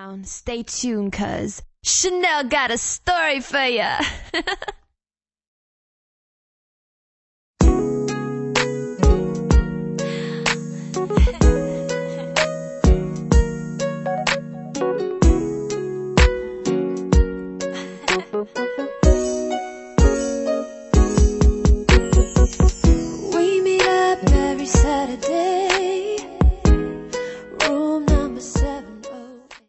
down. Stay tuned, cuz Chanel got a story for ya.